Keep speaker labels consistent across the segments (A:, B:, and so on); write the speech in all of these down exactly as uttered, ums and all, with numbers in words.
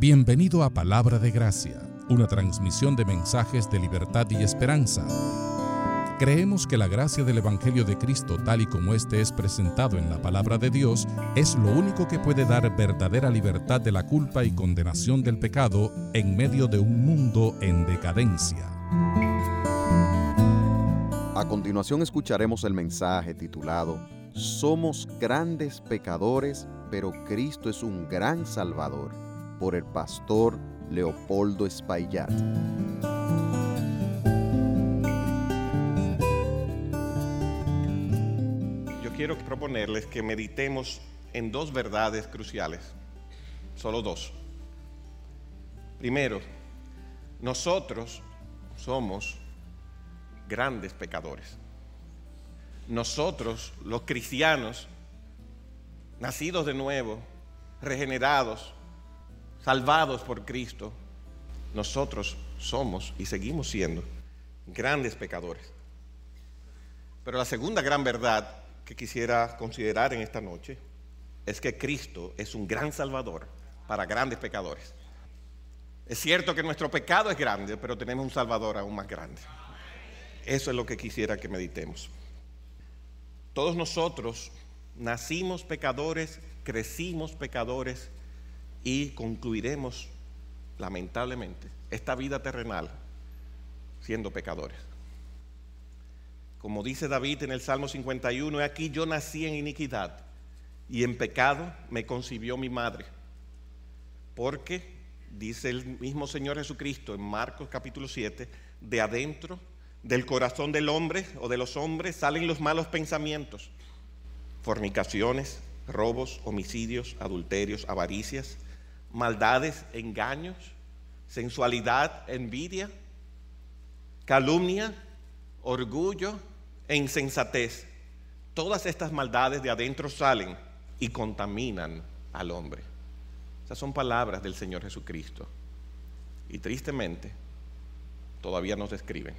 A: Bienvenido a Palabra de Gracia, una transmisión de mensajes de libertad y esperanza. Creemos que la gracia del Evangelio de Cristo, tal y como éste es presentado en la Palabra de Dios, es lo único que puede dar verdadera libertad de la culpa y condenación del pecado en medio de un mundo en decadencia.
B: A continuación escucharemos el mensaje titulado Somos grandes pecadores, pero Cristo es un gran Salvador, por el pastor Leopoldo Espaillat.
C: Yo quiero proponerles que meditemos en dos verdades cruciales, solo dos. Primero, nosotros somos grandes pecadores. Nosotros, los cristianos, nacidos de nuevo, regenerados, salvados por Cristo, nosotros somos y seguimos siendo grandes pecadores. Pero la segunda gran verdad que quisiera considerar en esta noche es que Cristo es un gran Salvador para grandes pecadores. Es cierto que nuestro pecado es grande, pero tenemos un Salvador aún más grande. Eso es lo que quisiera que meditemos. Todos nosotros nacimos pecadores, crecimos pecadores y concluiremos, lamentablemente, esta vida terrenal siendo pecadores. Como dice David en el Salmo cincuenta y uno, he aquí yo nací en iniquidad y en pecado me concibió mi madre. Porque, dice el mismo Señor Jesucristo en Marcos capítulo siete, de adentro del corazón del hombre o de los hombres salen los malos pensamientos, fornicaciones, robos, homicidios, adulterios, avaricias, maldades, engaños, sensualidad, envidia, calumnia, orgullo e insensatez. Todas estas maldades de adentro salen y contaminan al hombre. Esas son palabras del Señor Jesucristo. Y tristemente, todavía nos describen.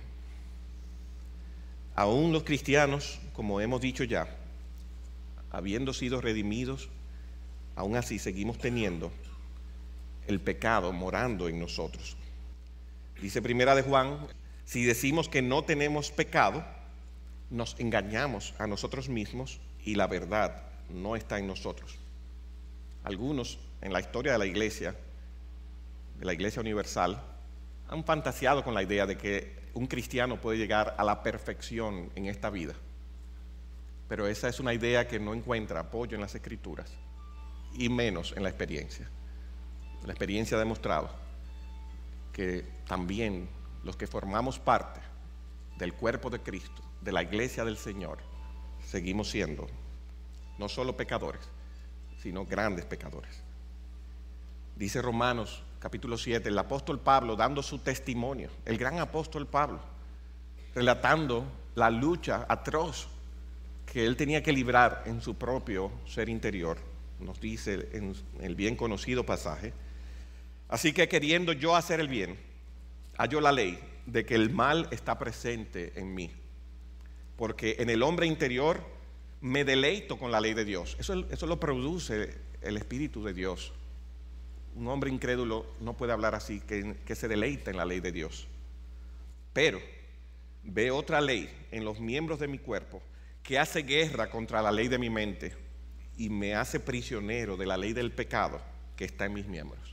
C: Aún los cristianos, como hemos dicho ya, habiendo sido redimidos, aún así seguimos teniendo el pecado morando en nosotros. Dice Primera de Juan, si decimos que no tenemos pecado, nos engañamos a nosotros mismos y la verdad no está en nosotros. Algunos en la historia de la iglesia, de la iglesia universal, han fantaseado con la idea de que un cristiano puede llegar a la perfección en esta vida. Pero esa es una idea que no encuentra apoyo en las Escrituras y menos en la experiencia. La experiencia ha demostrado que también los que formamos parte del cuerpo de Cristo, de la iglesia del Señor, seguimos siendo no solo pecadores, sino grandes pecadores. Dice Romanos capítulo siete, el apóstol Pablo dando su testimonio, el gran apóstol Pablo, relatando la lucha atroz que él tenía que librar en su propio ser interior, nos dice en el bien conocido pasaje. Así que queriendo yo hacer el bien, hallo la ley de que el mal está presente en mí, porque en el hombre interior me deleito con la ley de Dios. Eso, eso lo produce el Espíritu de Dios. Un hombre incrédulo no puede hablar así, que, que se deleita en la ley de Dios. Pero ve otra ley en los miembros de mi cuerpo que hace guerra contra la ley de mi mente y me hace prisionero de la ley del pecado que está en mis miembros.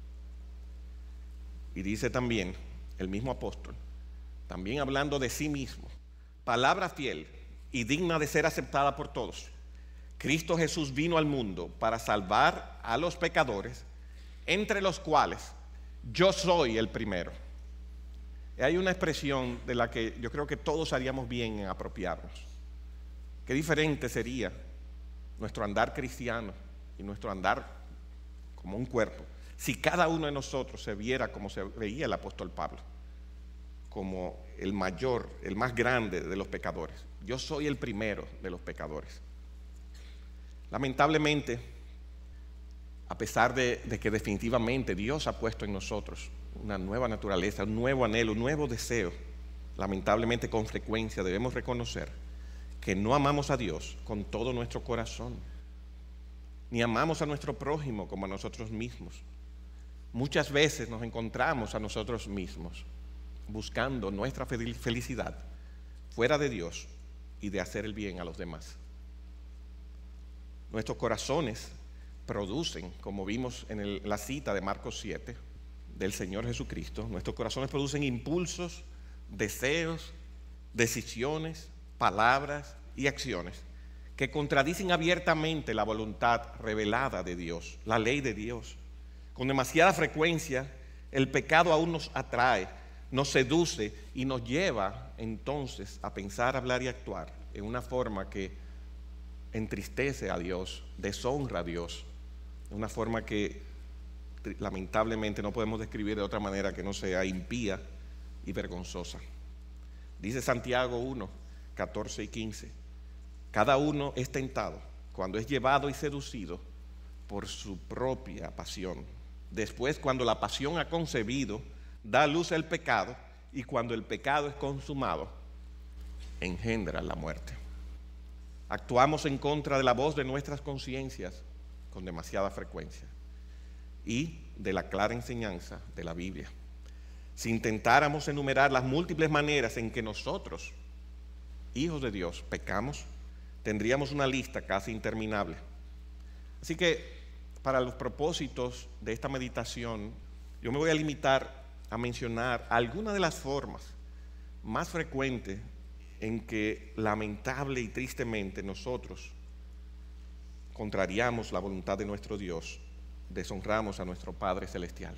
C: Y dice también el mismo apóstol, también hablando de sí mismo, palabra fiel y digna de ser aceptada por todos. Cristo Jesús vino al mundo para salvar a los pecadores, entre los cuales yo soy el primero. Hay una expresión de la que yo creo que todos haríamos bien en apropiarnos. Qué diferente sería nuestro andar cristiano y nuestro andar como un cuerpo si cada uno de nosotros se viera como se veía el apóstol Pablo, como el mayor, el más grande de los pecadores. Yo soy el primero de los pecadores. Lamentablemente, a pesar de, de que definitivamente Dios ha puesto en nosotros una nueva naturaleza, un nuevo anhelo, un nuevo deseo, lamentablemente con frecuencia debemos reconocer que no amamos a Dios con todo nuestro corazón, ni amamos a nuestro prójimo como a nosotros mismos. muchas veces nos encontramos a nosotros mismos buscando nuestra felicidad fuera de Dios y de hacer el bien a los demás. Nuestros corazones producen, como vimos en el, la cita de Marcos siete del Señor Jesucristo, nuestros corazones producen impulsos, deseos, decisiones, palabras y acciones que contradicen abiertamente la voluntad revelada de Dios, la ley de Dios. Con demasiada frecuencia, el pecado aún nos atrae, nos seduce y nos lleva entonces a pensar, hablar y actuar en una forma que entristece a Dios, deshonra a Dios, de una forma que lamentablemente no podemos describir de otra manera que no sea impía y vergonzosa. Dice Santiago uno, catorce y quince, cada uno es tentado cuando es llevado y seducido por su propia pasión. Después, cuando la pasión ha concebido, da luz al pecado, y cuando el pecado es consumado, engendra la muerte. Actuamos en contra de la voz de nuestras conciencias con demasiada frecuencia y de la clara enseñanza de la Biblia. Si intentáramos enumerar las múltiples maneras en que nosotros, hijos de Dios, pecamos, tendríamos una lista casi interminable. Así que, para los propósitos de esta meditación, yo me voy a limitar a mencionar algunas de las formas más frecuentes en que lamentable y tristemente nosotros contrariamos la voluntad de nuestro Dios, deshonramos a nuestro Padre Celestial.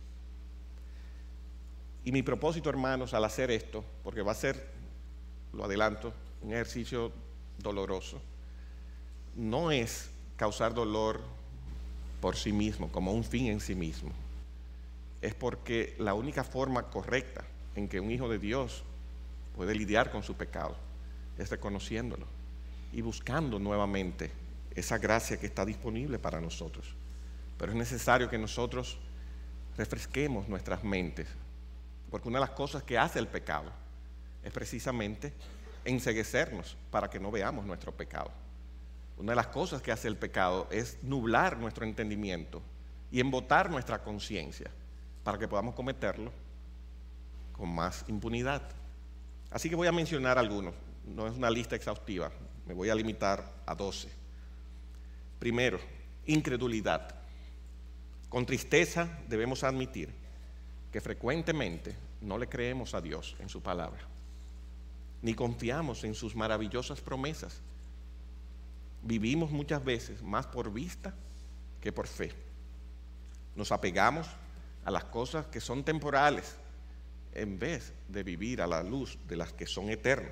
C: Y mi propósito, hermanos, al hacer esto, porque va a ser, lo adelanto, un ejercicio doloroso, no es causar dolor por sí mismo, como un fin en sí mismo. Es porque la única forma correcta en que un hijo de Dios puede lidiar con su pecado es reconociéndolo y buscando nuevamente esa gracia que está disponible para nosotros. Pero es necesario que nosotros refresquemos nuestras mentes, porque una de las cosas que hace el pecado es precisamente enceguecernos para que no veamos nuestro pecado. Una de las cosas que hace el pecado es nublar nuestro entendimiento y embotar nuestra conciencia para que podamos cometerlo con más impunidad. Así que voy a mencionar algunos, no es una lista exhaustiva, me voy a limitar a doce. Primero, incredulidad. Con tristeza debemos admitir que frecuentemente no le creemos a Dios en su palabra, ni confiamos en sus maravillosas promesas. Vivimos muchas veces más por vista que por fe. Nos apegamos a las cosas que son temporales en vez de vivir a la luz de las que son eternas.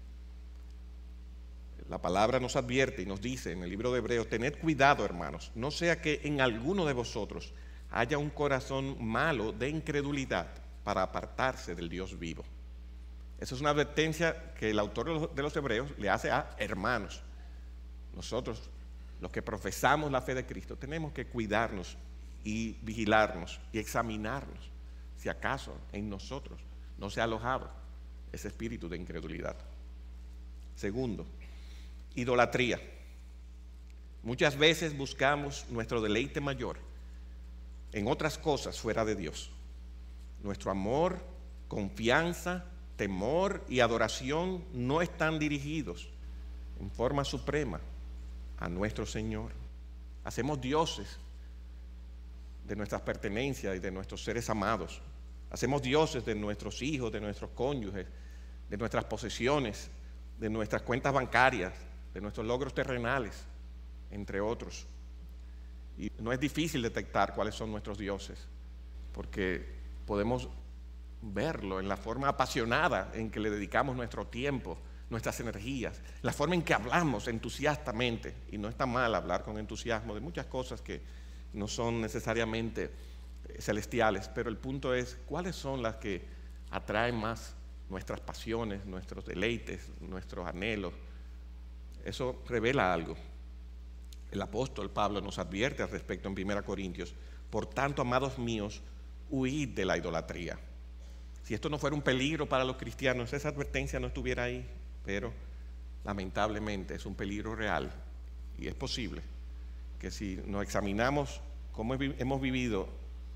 C: La palabra nos advierte y nos dice en el libro de Hebreos: tened cuidado, hermanos, no sea que en alguno de vosotros haya un corazón malo de incredulidad para apartarse del Dios vivo. Esa es una advertencia que el autor de los Hebreos le hace a hermanos. Nosotros, los que profesamos la fe de Cristo, tenemos que cuidarnos y vigilarnos y examinarnos si acaso en nosotros no se ha alojado ese espíritu de incredulidad. Segundo, idolatría. Muchas veces buscamos nuestro deleite mayor en otras cosas fuera de Dios. Nuestro amor, confianza, temor y adoración no están dirigidos en forma suprema a nuestro Señor. Hacemos dioses de nuestras pertenencias y de nuestros seres amados. Hacemos dioses de nuestros hijos, de nuestros cónyuges, de nuestras posesiones, de nuestras cuentas bancarias, de nuestros logros terrenales, entre otros. Y no es difícil detectar cuáles son nuestros dioses, porque podemos verlo en la forma apasionada en que le dedicamos nuestro tiempo, nuestras energías, la forma en que hablamos entusiastamente, y no está mal hablar con entusiasmo de muchas cosas que no son necesariamente celestiales, pero el punto es cuáles son las que atraen más nuestras pasiones, nuestros deleites, nuestros anhelos. Eso revela algo. El apóstol Pablo nos advierte al respecto en primera Corintios: por tanto, amados míos, huid de la idolatría. Si esto no fuera un peligro para los cristianos, esa advertencia no estuviera ahí, pero lamentablemente es un peligro real, y es posible que si nos examinamos cómo hemos vivido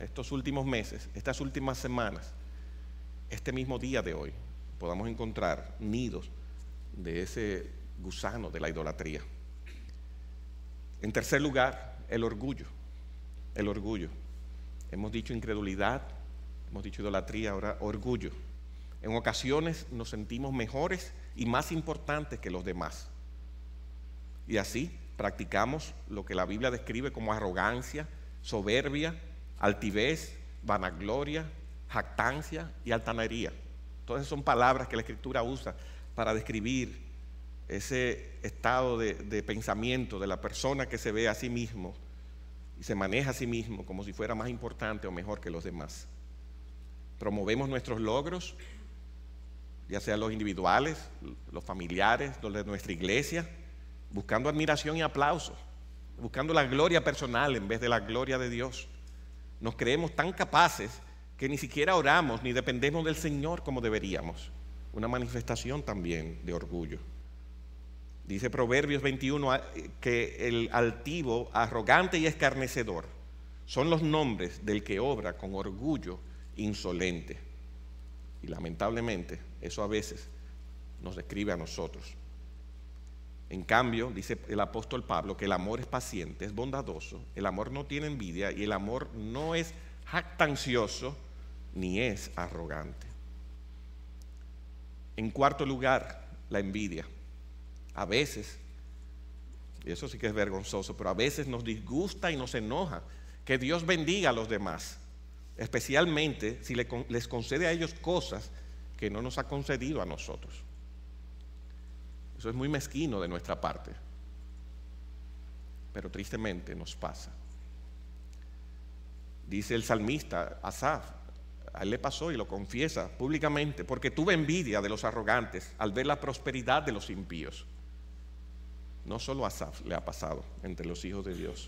C: estos últimos meses, estas últimas semanas, este mismo día de hoy, podamos encontrar nidos de ese gusano de la idolatría. En tercer lugar, el orgullo. El orgullo. Hemos dicho incredulidad, hemos dicho idolatría, ahora orgullo. En ocasiones nos sentimos mejores y más importantes que los demás. Y así practicamos lo que la Biblia describe como arrogancia, soberbia, altivez, vanagloria, jactancia y altanería. Todas son palabras que la Escritura usa para describir ese estado de, de pensamiento de la persona que se ve a sí mismo y se maneja a sí mismo como si fuera más importante o mejor que los demás. Promovemos nuestros logros, ya sean los individuales, los familiares, los de nuestra iglesia, buscando admiración y aplauso, buscando la gloria personal en vez de la gloria de Dios. Nos creemos tan capaces que ni siquiera oramos ni dependemos del Señor como deberíamos. Una manifestación también de orgullo. Dice Proverbios veintiuno que el altivo, arrogante y escarnecedor son los nombres del que obra con orgullo insolente. Y lamentablemente eso a veces nos describe a nosotros. En cambio, dice el apóstol Pablo que el amor es paciente, es bondadoso, el amor no tiene envidia y el amor no es jactancioso ni es arrogante. En cuarto lugar, la envidia. A veces, y eso sí que es vergonzoso, pero a veces nos disgusta y nos enoja que Dios bendiga a los demás, especialmente si les concede a ellos cosas que no nos ha concedido a nosotros. Eso es muy mezquino de nuestra parte, pero tristemente nos pasa. Dice el salmista Asaf, a él le pasó y lo confiesa públicamente, porque tuve envidia de los arrogantes al ver la prosperidad de los impíos. No solo a Asaf le ha pasado entre los hijos de Dios.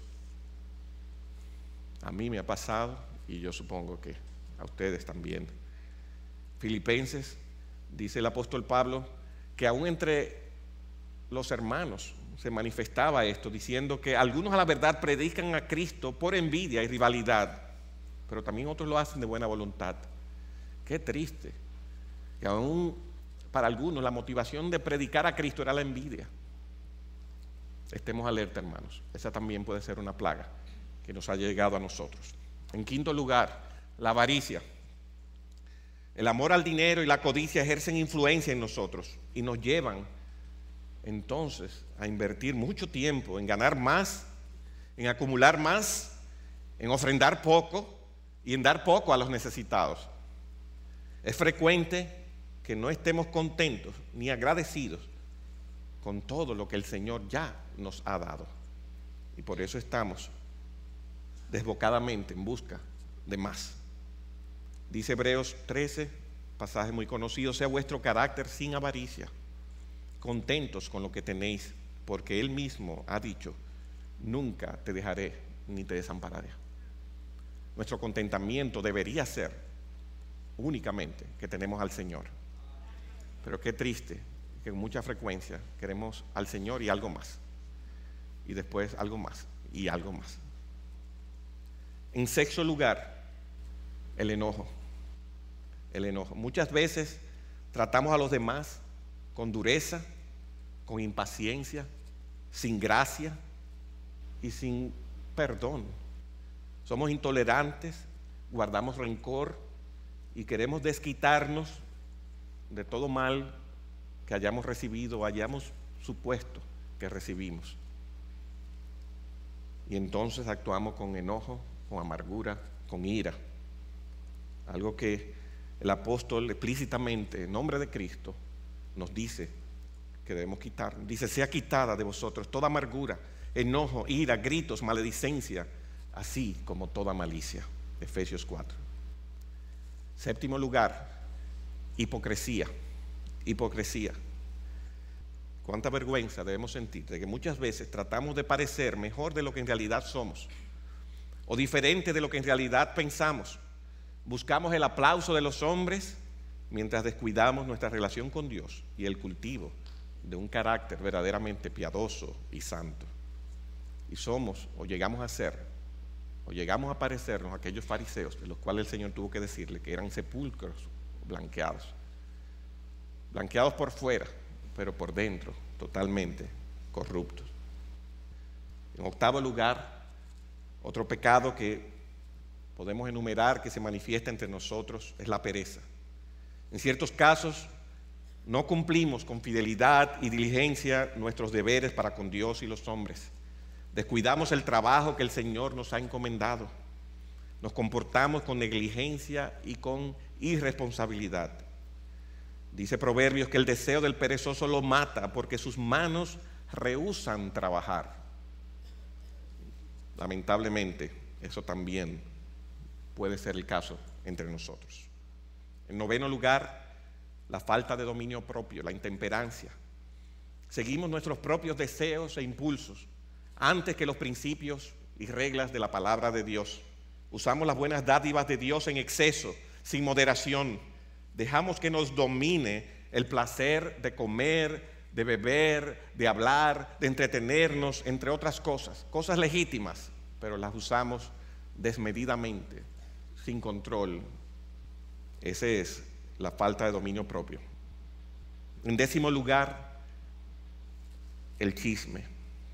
C: A mí me ha pasado y yo supongo que a ustedes también. Filipenses, dice el apóstol Pablo, que aún entre los hermanos se manifestaba esto, diciendo que algunos a la verdad predican a Cristo por envidia y rivalidad, pero también otros lo hacen de buena voluntad. Qué triste que aún para algunos la motivación de predicar a Cristo era la envidia. Estemos alerta, hermanos. Esa también puede ser una plaga que nos ha llegado a nosotros. En quinto lugar, la avaricia. El amor al dinero y la codicia ejercen influencia en nosotros y nos llevan entonces a invertir mucho tiempo en ganar más, en acumular más, en ofrendar poco y en dar poco a los necesitados. Es frecuente que no estemos contentos ni agradecidos con todo lo que el Señor ya nos ha dado. Y por eso estamos desbocadamente en busca de más. Dice Hebreos trece, pasaje muy conocido: sea vuestro carácter sin avaricia, contentos con lo que tenéis, porque Él mismo ha dicho: nunca te dejaré ni te desampararé. Nuestro contentamiento debería ser únicamente que tenemos al Señor. Pero qué triste que con mucha frecuencia queremos al Señor y algo más, y después algo más y algo más. En sexto lugar, el enojo. El enojo. Muchas veces tratamos a los demás con dureza, con impaciencia, sin gracia y sin perdón. Somos intolerantes, guardamos rencor y queremos desquitarnos de todo mal que hayamos recibido o hayamos supuesto que recibimos. Y entonces actuamos con enojo, con amargura, con ira. Algo que el apóstol explícitamente, en nombre de Cristo, nos dice que debemos quitar. Dice: sea quitada de vosotros toda amargura, enojo, ira, gritos, maledicencia, así como toda malicia. Efesios cuatro. Séptimo lugar, hipocresía. Hipocresía. Cuánta vergüenza debemos sentir de que muchas veces tratamos de parecer mejor de lo que en realidad somos, o diferente de lo que en realidad pensamos. Buscamos el aplauso de los hombres mientras descuidamos nuestra relación con Dios y el cultivo de un carácter verdaderamente piadoso y santo. Y somos, o llegamos a ser, o llegamos a parecernos a aquellos fariseos, de los cuales el Señor tuvo que decirle que eran sepulcros blanqueados. Blanqueados por fuera, pero por dentro totalmente corruptos. En octavo lugar, otro pecado que podemos enumerar que se manifiesta entre nosotros es la pereza. En ciertos casos no cumplimos con fidelidad y diligencia nuestros deberes para con Dios y los hombres. Descuidamos el trabajo que el Señor nos ha encomendado. Nos comportamos con negligencia y con irresponsabilidad. Dice Proverbios que el deseo del perezoso lo mata porque sus manos rehúsan trabajar. Lamentablemente, eso también puede ser el caso entre nosotros. En noveno lugar, la falta de dominio propio, la intemperancia. Seguimos nuestros propios deseos e impulsos antes que los principios y reglas de la palabra de Dios. Usamos las buenas dádivas de Dios en exceso, sin moderación. Dejamos que nos domine el placer de comer, de beber, de hablar, de entretenernos, entre otras cosas. Cosas legítimas, pero las usamos desmedidamente, sin control. Esa es la falta de dominio propio. En décimo lugar, el chisme.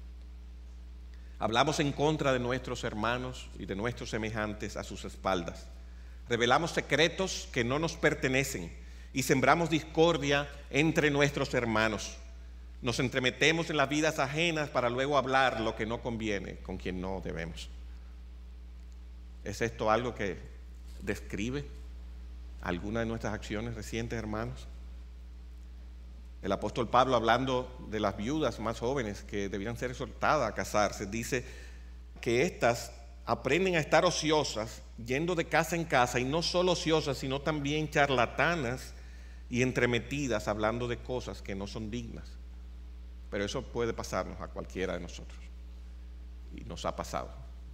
C: Hablamos en contra de nuestros hermanos y de nuestros semejantes a sus espaldas. Revelamos secretos que no nos pertenecen y sembramos discordia entre nuestros hermanos. Nos entremetemos en las vidas ajenas para luego hablar lo que no conviene con quien no debemos. ¿Es esto algo que describe alguna de nuestras acciones recientes, hermanos? El apóstol Pablo, hablando de las viudas más jóvenes que debían ser exhortadas a casarse, dice que éstas aprenden a estar ociosas, yendo de casa en casa, y no solo ociosas, sino también charlatanas y entremetidas, hablando de cosas que no son dignas. Pero eso puede pasarnos a cualquiera de nosotros, y nos ha pasado.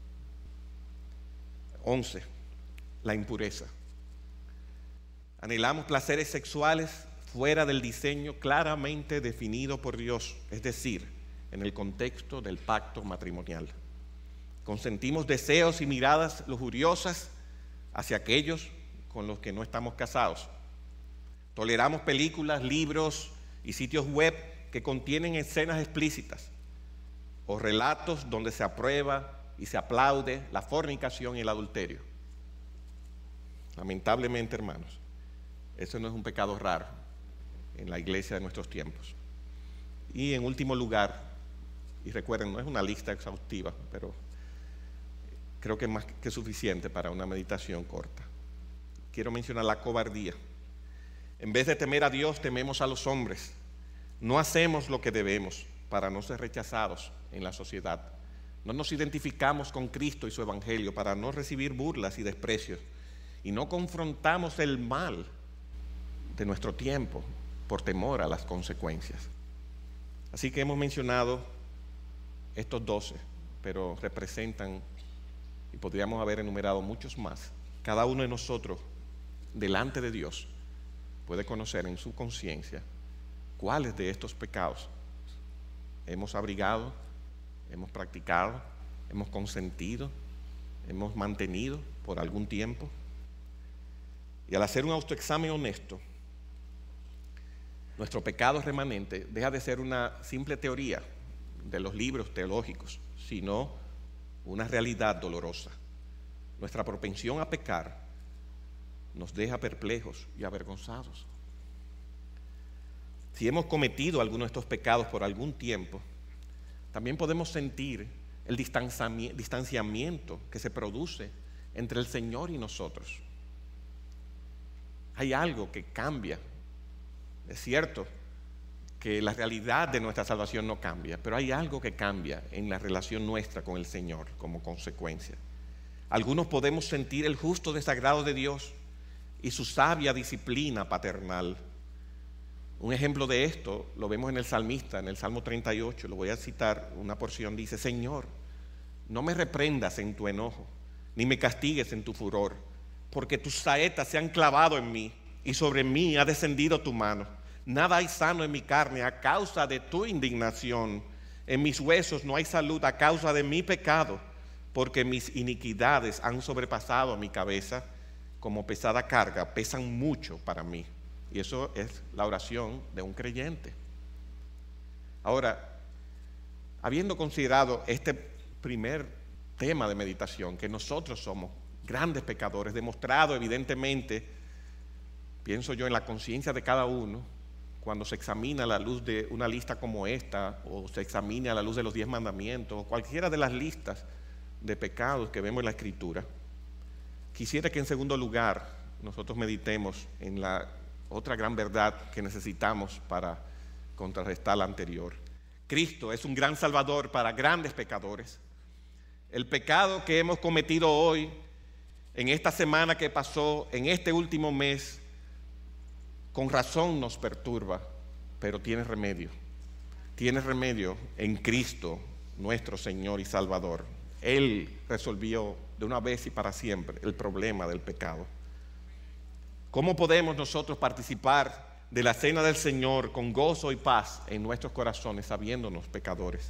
C: Once, la impureza. Anhelamos placeres sexuales fuera del diseño claramente definido por Dios, es decir, en el contexto del pacto matrimonial. Consentimos deseos y miradas lujuriosas hacia aquellos con los que no estamos casados. Toleramos películas, libros y sitios web que contienen escenas explícitas o relatos donde se aprueba y se aplaude la fornicación y el adulterio. Lamentablemente, hermanos, eso no es un pecado raro en la iglesia de nuestros tiempos. Y en último lugar, y recuerden, no es una lista exhaustiva, pero creo que es más que suficiente para una meditación corta. Quiero mencionar la cobardía. En vez de temer a Dios, tememos a los hombres. No hacemos lo que debemos para no ser rechazados en la sociedad. No nos identificamos con Cristo y su Evangelio para no recibir burlas y desprecios. Y no confrontamos el mal de nuestro tiempo por temor a las consecuencias. Así que hemos mencionado estos doce, pero representan, y podríamos haber enumerado muchos más. Cada uno de nosotros, delante de Dios, puede conocer en su conciencia cuáles de estos pecados hemos abrigado, hemos practicado, hemos consentido, hemos mantenido por algún tiempo. Y al hacer un autoexamen honesto, nuestro pecado remanente deja de ser una simple teoría de los libros teológicos, sino una realidad dolorosa. Nuestra propensión a pecar nos deja perplejos y avergonzados. Si hemos cometido alguno de estos pecados por algún tiempo, también podemos sentir el distanciamiento que se produce entre el Señor y nosotros. Hay algo que cambia. Es cierto que la realidad de nuestra salvación no cambia, pero hay algo que cambia en la relación nuestra con el Señor como consecuencia. Algunos podemos sentir el justo desagrado de Dios y su sabia disciplina paternal. Un ejemplo de esto lo vemos en el salmista, en el Salmo treinta y ocho, lo voy a citar, una porción dice: Señor, no me reprendas en tu enojo, ni me castigues en tu furor, porque tus saetas se han clavado en mí y sobre mí ha descendido tu mano. Nada hay sano en mi carne a causa de tu indignación. En mis huesos no hay salud a causa de mi pecado, porque mis iniquidades han sobrepasado mi cabeza como pesada carga, pesan mucho para mí. Y eso es la oración de un creyente. Ahora, habiendo considerado este primer tema de meditación, que nosotros somos grandes pecadores, demostrado evidentemente, pienso yo, en la conciencia de cada uno, cuando se examina a la luz de una lista como esta, o se examina a la luz de los diez mandamientos, o cualquiera de las listas de pecados que vemos en la Escritura. Quisiera que en segundo lugar nosotros meditemos en la otra gran verdad que necesitamos para contrarrestar la anterior. Cristo es un gran salvador para grandes pecadores. El pecado que hemos cometido hoy, en esta semana que pasó, en este último mes, con razón nos perturba, pero tiene remedio. Tiene remedio en Cristo, nuestro Señor y Salvador. Él resolvió de una vez y para siempre el problema del pecado. ¿Cómo podemos nosotros participar de la cena del Señor con gozo y paz en nuestros corazones, sabiéndonos pecadores?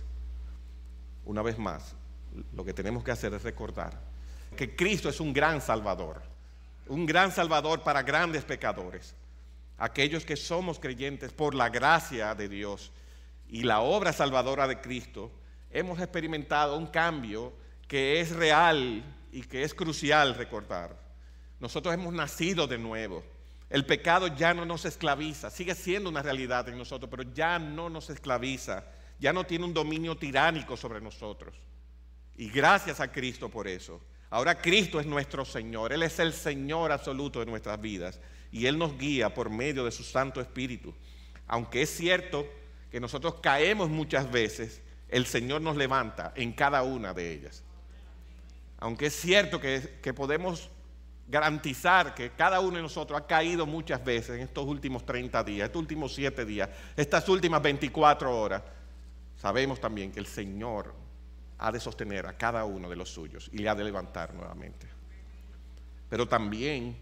C: Una vez más, lo que tenemos que hacer es recordar que Cristo es un gran Salvador, un gran Salvador para grandes pecadores. Aquellos que somos creyentes por la gracia de Dios y la obra salvadora de Cristo, hemos experimentado un cambio que es real y que es crucial recordar. Nosotros hemos nacido de nuevo. El pecado ya no nos esclaviza, sigue siendo una realidad en nosotros, pero ya no nos esclaviza, ya no tiene un dominio tiránico sobre nosotros. Y gracias a Cristo por eso. Ahora Cristo es nuestro Señor, Él es el Señor absoluto de nuestras vidas y Él nos guía por medio de su Santo Espíritu. Aunque es cierto que nosotros caemos muchas veces, el Señor nos levanta en cada una de ellas. Aunque es cierto que, que podemos garantizar que cada uno de nosotros ha caído muchas veces en estos últimos treinta días, estos últimos siete días, estas últimas veinticuatro horas, sabemos también que el Señor ha de sostener a cada uno de los suyos y le ha de levantar nuevamente. Pero también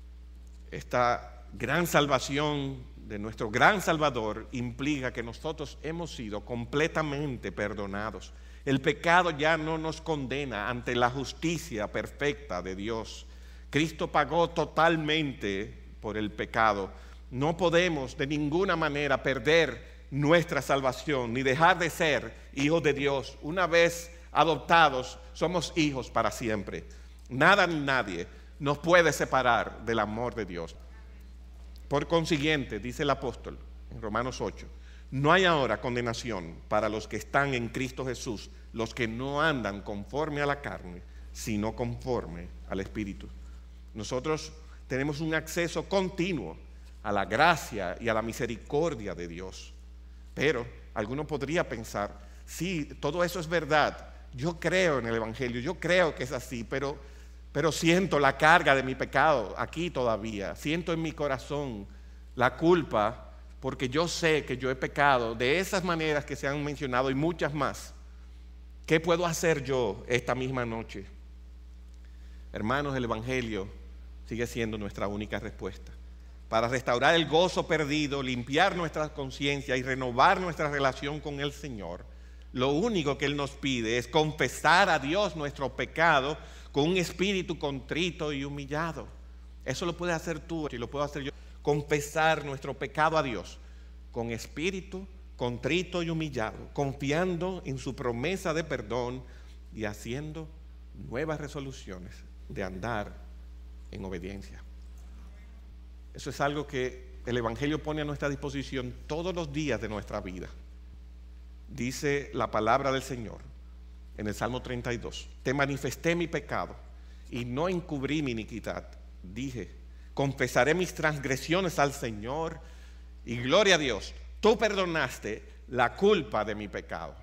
C: esta gran salvación de nuestro gran Salvador implica que nosotros hemos sido completamente perdonados. El pecado ya no nos condena ante la justicia perfecta de Dios. Cristo pagó totalmente por el pecado. No podemos de ninguna manera perder nuestra salvación, ni dejar de ser hijos de Dios. Una vez adoptados, somos hijos para siempre. Nada ni nadie nos puede separar del amor de Dios. Por consiguiente, dice el apóstol en Romanos ocho, no hay ahora condenación para los que están en Cristo Jesús, los que no andan conforme a la carne, sino conforme al Espíritu. Nosotros tenemos un acceso continuo a la gracia y a la misericordia de Dios. Pero alguno podría pensar, sí, todo eso es verdad, yo creo en el Evangelio, yo creo que es así, pero, pero siento la carga de mi pecado aquí todavía, siento en mi corazón la culpa porque yo sé que yo he pecado de esas maneras que se han mencionado y muchas más. ¿Qué puedo hacer yo esta misma noche? Hermanos, el Evangelio sigue siendo nuestra única respuesta. Para restaurar el gozo perdido, limpiar nuestra conciencia y renovar nuestra relación con el Señor, lo único que Él nos pide es confesar a Dios nuestro pecado con un espíritu contrito y humillado. Eso lo puedes hacer tú y lo puedo hacer yo. Confesar nuestro pecado a Dios con espíritu contrito y humillado, confiando en su promesa de perdón y haciendo nuevas resoluciones de andar en obediencia. Eso es algo que el Evangelio pone a nuestra disposición todos los días de nuestra vida. Dice la palabra del Señor en el Salmo treinta y dos, te manifesté mi pecado y no encubrí mi iniquidad. Dije, confesaré mis transgresiones al Señor y gloria a Dios, tú perdonaste la culpa de mi pecado.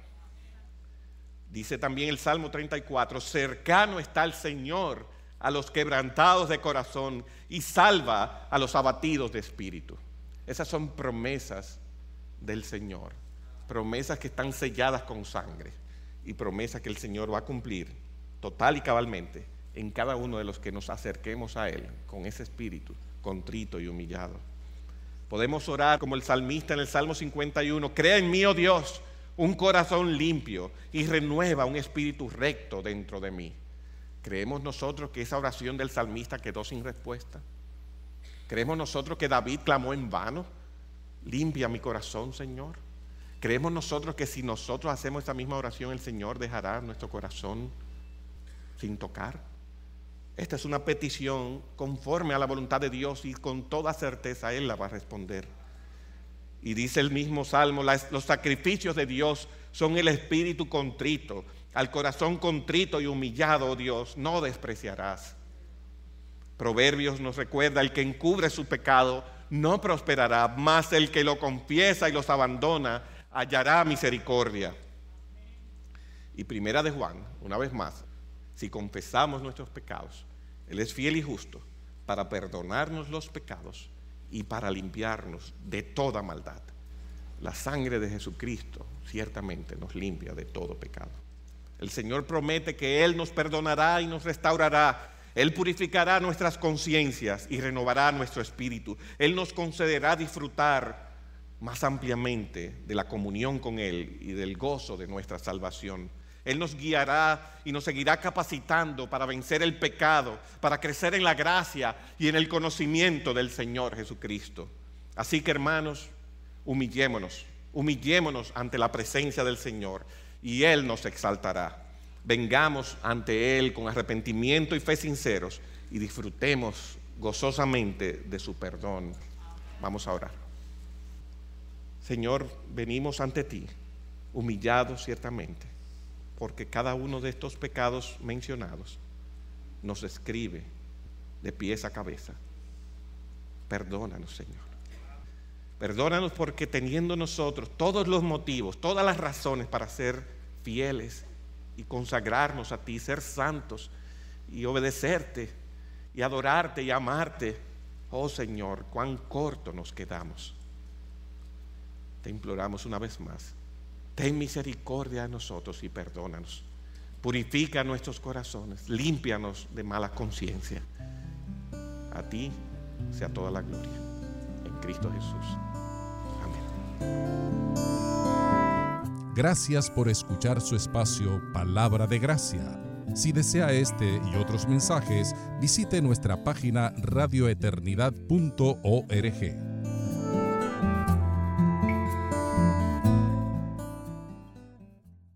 C: Dice también el Salmo treinta y cuatro, cercano está el Señor a los quebrantados de corazón y salva a los abatidos de espíritu. Esas son promesas del Señor, promesas que están selladas con sangre y promesas que el Señor va a cumplir total y cabalmente en cada uno de los que nos acerquemos a Él con ese espíritu contrito y humillado. Podemos orar como el salmista en el Salmo cincuenta y uno, crea en mí, oh Dios, un corazón limpio y renueva un espíritu recto dentro de mí. ¿Creemos nosotros que esa oración del salmista quedó sin respuesta? ¿Creemos nosotros que David clamó en vano? Limpia mi corazón, Señor. ¿Creemos nosotros que si nosotros hacemos esa misma oración, el Señor dejará nuestro corazón sin tocar? Esta es una petición conforme a la voluntad de Dios y con toda certeza Él la va a responder. Y dice el mismo Salmo, los sacrificios de Dios son el espíritu contrito. Al corazón contrito y humillado, oh Dios, no despreciarás. Proverbios nos recuerda, el que encubre su pecado no prosperará, mas el que lo confiesa y los abandona hallará misericordia. Y primera de Juan, una vez más, si confesamos nuestros pecados, Él es fiel y justo para perdonarnos los pecados y para limpiarnos de toda maldad. La sangre de Jesucristo ciertamente nos limpia de todo pecado. El Señor promete que Él nos perdonará y nos restaurará. Él purificará nuestras conciencias y renovará nuestro espíritu. Él nos concederá disfrutar más ampliamente de la comunión con Él y del gozo de nuestra salvación. Él nos guiará y nos seguirá capacitando para vencer el pecado, para crecer en la gracia y en el conocimiento del Señor Jesucristo. Así que, hermanos, humillémonos, humillémonos ante la presencia del Señor y Él nos exaltará. Vengamos ante Él con arrepentimiento y fe sinceros y disfrutemos gozosamente de su perdón. Vamos a orar. Señor, venimos ante ti, humillados ciertamente, porque cada uno de estos pecados mencionados nos escribe de pies a cabeza. Perdónanos, Señor. Perdónanos porque teniendo nosotros todos los motivos, todas las razones para ser fieles y consagrarnos a ti, ser santos y obedecerte y adorarte y amarte, oh Señor, cuán corto nos quedamos. Te imploramos una vez más, ten misericordia de nosotros y perdónanos. Purifica nuestros corazones, límpianos de mala conciencia. A ti sea toda la gloria. En Cristo Jesús. Amén.
A: Gracias por escuchar su espacio Palabra de Gracia. Si desea este y otros mensajes, visite nuestra página radio eternidad punto org.